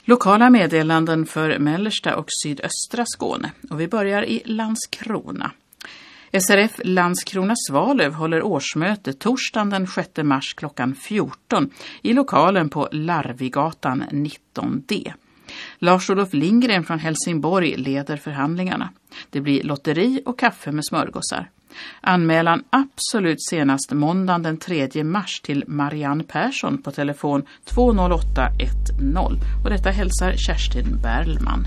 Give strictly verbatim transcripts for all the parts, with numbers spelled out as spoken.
Lokala meddelanden för mellersta och sydöstra Skåne. Och vi börjar i Landskrona. S R F Landskrona Svalöv håller årsmöte torsdagen den sjätte mars klockan fjorton i lokalen på Larvigatan nitton D. Lars-Olof Lindgren från Helsingborg leder förhandlingarna. Det blir lotteri och kaffe med smörgåsar. Anmälan absolut senast måndagen den tredje mars till Marianne Persson på telefon två noll åtta ett noll. Och detta hälsar Kerstin Berlman.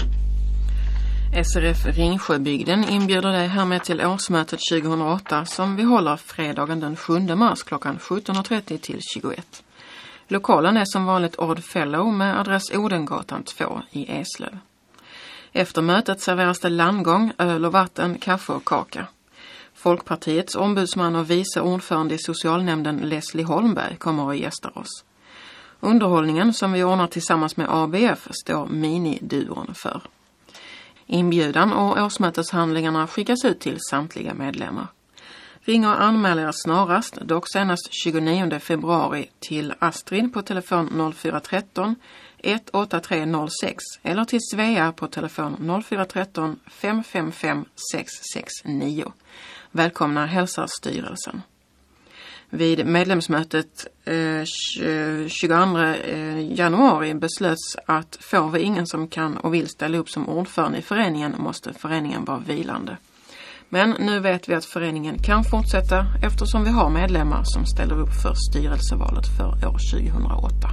S R F Ringsjöbygden inbjuder dig härmed till årsmötet tjugohundraåtta som vi håller fredagen den sjunde mars klockan sjutton trettio till tjugoett. Lokalen är som vanligt Odd Fellow med adress Odengatan två i Eslöv. Efter mötet serveras det landgång, öl och vatten, kaffe och kaka. Folkpartiets ombudsman och vice ordförande i socialnämnden Leslie Holmberg kommer och gästar oss. Underhållningen som vi ordnar tillsammans med A B F står Mini-duon för. Inbjudan och årsmöteshandlingarna skickas ut till samtliga medlemmar. Ring och anmäl er snarast, dock senast tjugonionde februari till Astrid på telefon noll fyra ett tre ett åtta tre noll sex eller till Svea på telefon noll fyra ett tre fem fem fem sex sex nio. Välkomna hälsar styrelsen. Vid medlemsmötet eh, tjugoandra januari beslöts att får vi ingen som kan och vill ställa upp som ordförande i föreningen måste föreningen vara vilande. Men nu vet vi att föreningen kan fortsätta eftersom vi har medlemmar som ställer upp för styrelsevalet för år tjugohundraåtta.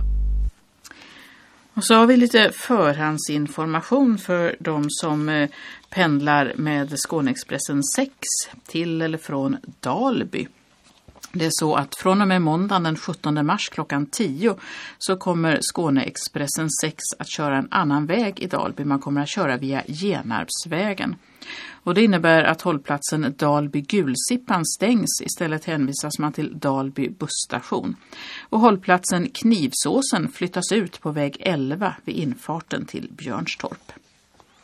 Och så har vi lite förhandsinformation för de som pendlar med Skåneexpressen sex till eller från Dalby. Det är så att från och med måndagen den sjuttonde mars klockan tio så kommer Skåneexpressen sex att köra en annan väg i Dalby. Man kommer att köra via Genarpsvägen. Och det innebär att hållplatsen Dalby-Gulsippan stängs. Istället hänvisas man till Dalby busstation. Och hållplatsen Knivsåsen flyttas ut på väg elva vid infarten till Björnstorp.